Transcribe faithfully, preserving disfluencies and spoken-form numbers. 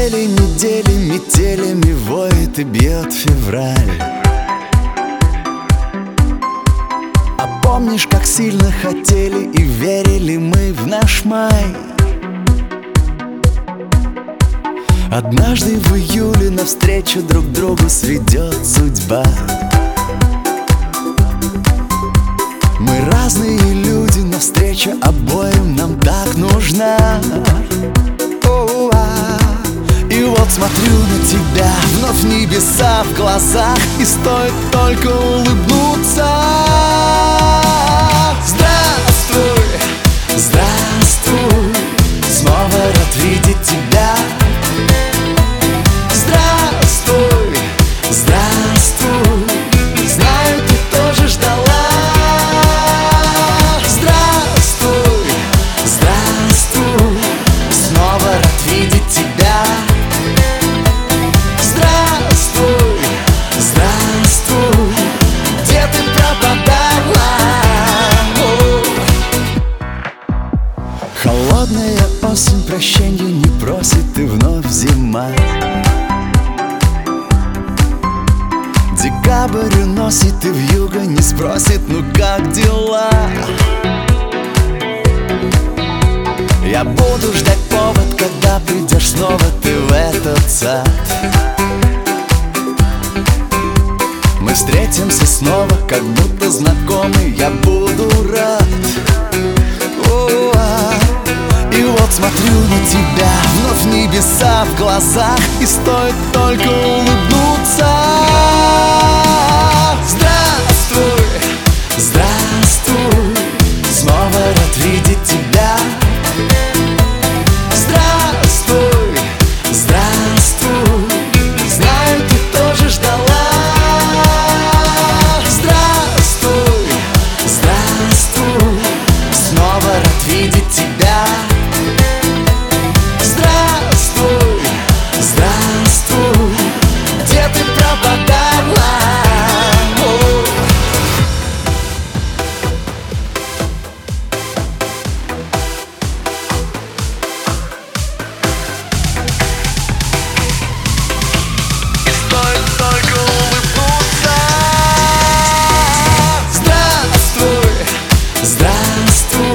Недели, недели, метелями воет и бьет февраль. А помнишь, как сильно хотели и верили мы в наш май? Однажды в июле навстречу друг другу сведет судьба. Мы разные люди, но встреча обоим нам так нужна. И вот смотрю на тебя, вновь небеса в глазах, и стоит только улыбнуться. Здравствуй, здравствуй, снова рад видеть тебя. Здравствуй, здравствуй, знаю, ты тоже ждала. Здравствуй, здравствуй, снова рад видеть тебя. Здравствуй, здравствуй, где ты пропадала? Холодная осень прощенья не просит, и вновь зима. Декабрь уносит, и вьюга не спросит, ну как дела? Я буду ждать повод, когда придешь снова ты в этот сад. Мы встретимся снова, как будто знакомы, я буду рад. О-а-а. И вот смотрю на тебя, вновь небеса в глазах, и стоит только улыбнуться. Здравствуй, здравствуй, снова рад видеть тебя. Здравствуй, здравствуй, знаю, ты тоже ждала. Здравствуй, здравствуй, снова рад видеть тебя. Здравствуй, здравствуй, где ты пропадала? Здравствуй, здравствуй.